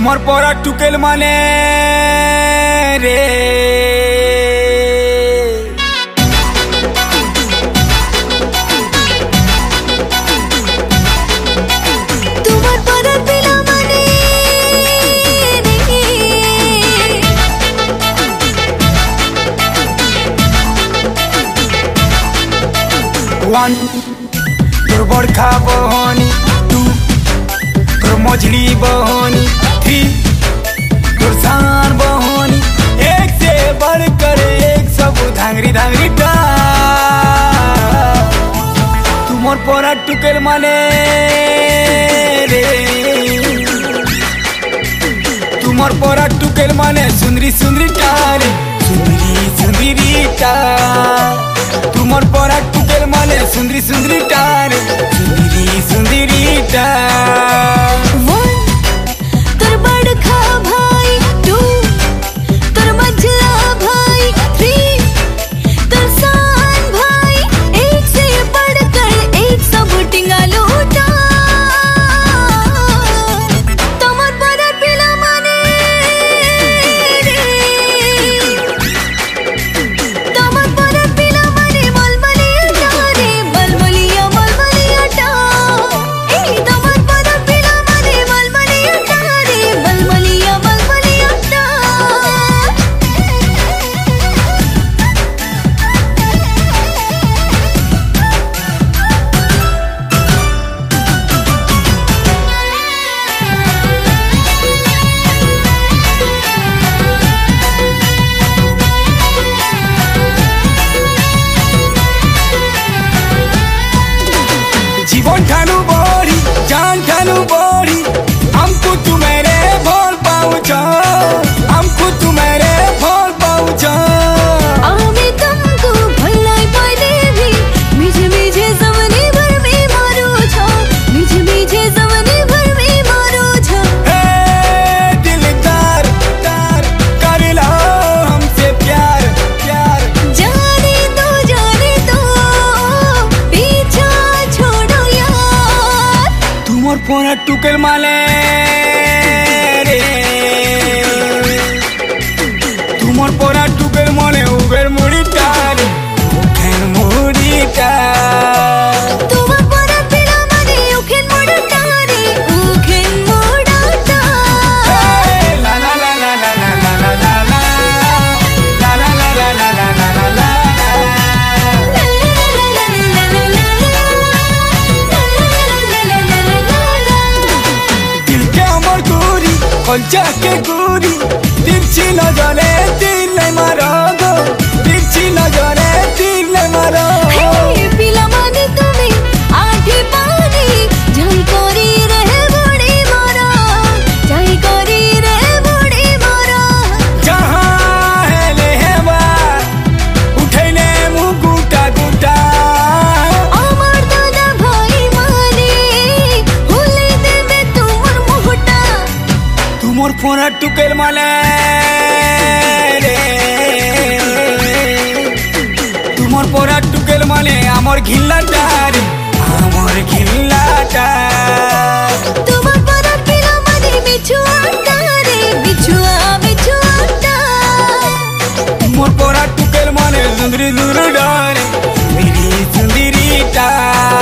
तुमर परा टुकेल माने रे तुमर परा पिला माने रे वन तोर बड़खा बहनी टू तोर मझली बहनी थ्री तोर शान बहनी एक से बढ़कर एक सब धांगरी धांगरी टा तुमर परा टुकेल माने रे तुमर परा टुकेल माने सुंदरी सुंदरी टारे सुंदरी सुंदरी टा तुमर परा टुकेल माने सुंदरी सुंदरी टारे सुंदरी सुंदरी टा तोर बड़खा भाई टू तोर मझला भाई थ्री तोर शान भाई एक से बढ़कर एक सब टिंगा लूटा तुमर परा पिला माने रे तुमर परा पिला माने मलमलिया रे मलमलिया मलमलिया टा ए तुमर परा पिला माने मलमलिया रे मलमलिया मलमलिया टा जीवन ठानु बड़ी जान ठानु बड़ी हमको तुम्हारे भोल पाऊँ हमको तुम्हारे भोल पाऊँ आमे तुमको भलाई पाने भी मुझे मुझे जवानी भर में मारो छो मुझे मुझे जवानी भर में मारो छो दिलदार तार कर लो हमसे प्यार प्यार जाने दो पीछा छोड़ो यार तुमर परा टुकेल माले रे तुमर परा टुकेल माले उबेर मुड़ी टार उखेन मुड़ी टार तुमर परा पिला माने उखेन मोड़ता रे उखेन मोड़ता ला ला ला ला ला ला ला ला ला ला ला ला ला ला ला ला ला ला दिल के अमर गोरी कंचा के गोरी तिरछी नजरे तीर नहीं मारो गो तिरछी नजरे तीर नहीं मारो पिला माने तुम्हें आठी पानी जाई करी रहे बड़ी मारा जाई करी रहे बड़ी मारा जहाँ है ले है बार उठैले मुँह गुटा गुटा আমার দাদা ভাই মানে ভুলে দেবে তোমার মুহটা तुमर परा टुकेल माले रे तुमर परा टुकेल माले आमर घिल्लाटा रे आमर घिल्लाटा তোমার পরা পিলা মানে বিছুয়াটা রে বিছুয়া বিছুয়াটা तुमर परा टुकेल माले सुंदरी सुंदरी डारे सुंदरी सुंदरी टा